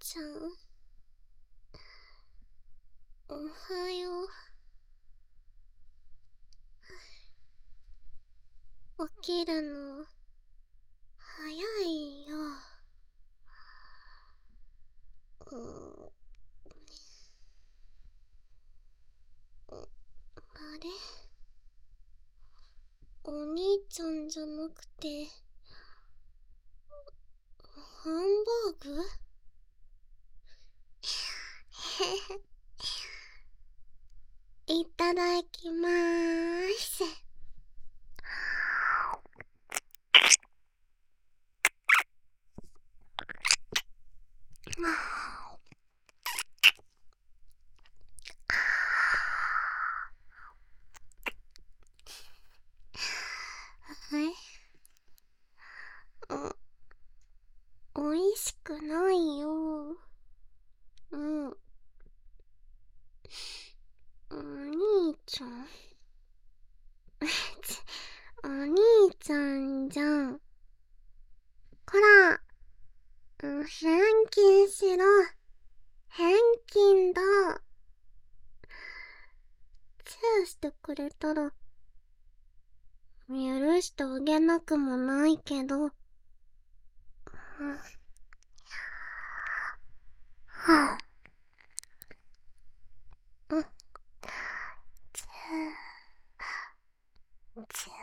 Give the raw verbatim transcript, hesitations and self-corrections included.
ちゃん、おはよう。起きるの早いよ。うん、あれ、お兄ちゃんじゃなくてハンバーグ？いただきまーす。え、うん、おいしくないよ。うん、お兄ちゃん。お兄ちゃんじゃん。こら、うん、返金しろ。返金だ。チェアしてくれたら許してあげなくもないけど。うん、はあ、うん、チェア、チェ